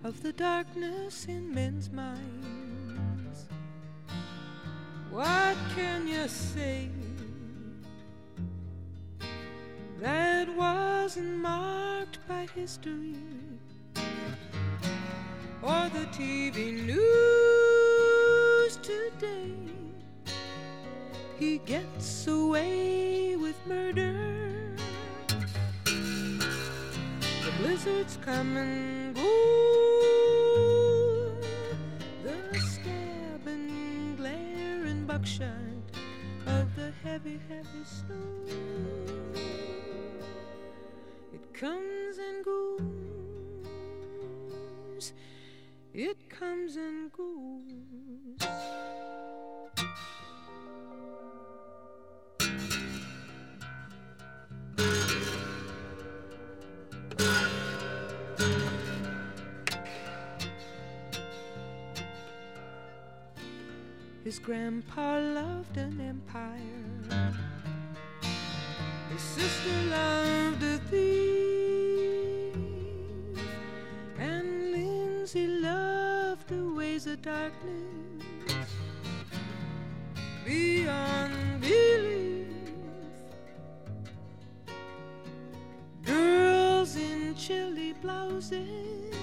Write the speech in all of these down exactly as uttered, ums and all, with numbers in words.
of the darkness in men's minds. What can you say that wasn't marked by history or the T V news today? He gets away with murder. The blizzards come and go, the stab and glare and buckshot of the heavy, heavy snow. It comes and goes, it comes and goes. His grandpa loved an empire. His sister loved a thief. And Lindsay loved the ways of darkness beyond belief. Girls in chilly blouses,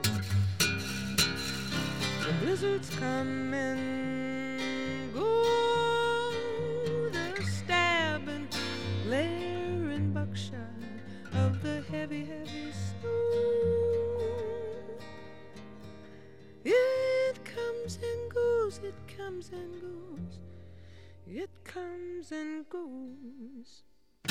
the blizzards come and go, the stab and glare and buckshot of the heavy, heavy snow. It comes and goes, it comes and goes, it comes and goes.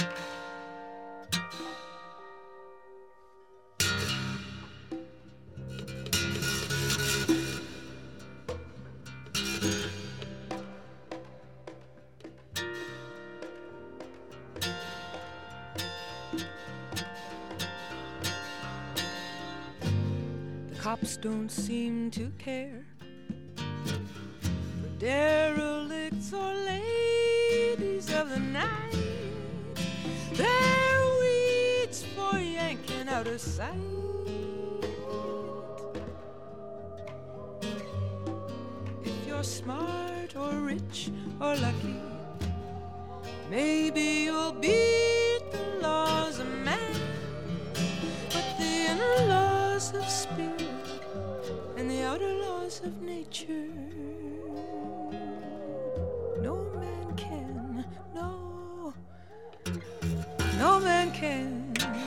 Cops don't seem to care for derelicts or ladies of the night. They're weeds for yanking out of sight. If you're smart or rich or lucky, maybe you'll beat the laws of man. But the inner laws of spirit and the outer laws of nature, no man can, no, no man can.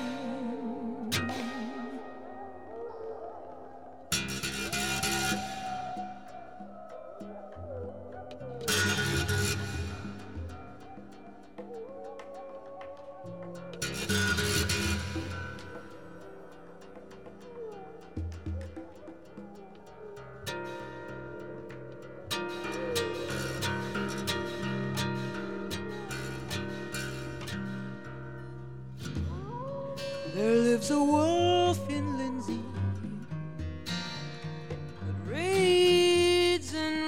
There lives a wolf in Lindsay that raids and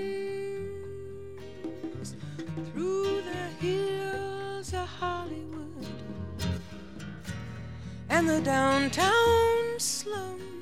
runs through the hills of Hollywood and the downtown slums.